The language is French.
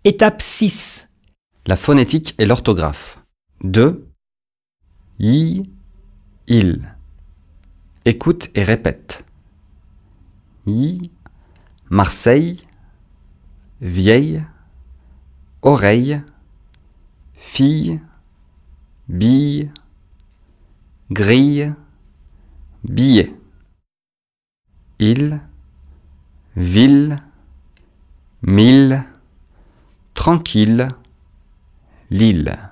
Étape 6. La phonétique et l'orthographe. 2. I, il. Écoute et répète. I, Marseille, vieille, oreille, fille, bille, grille, billet. Il, ville, mille, tranquille, l'île.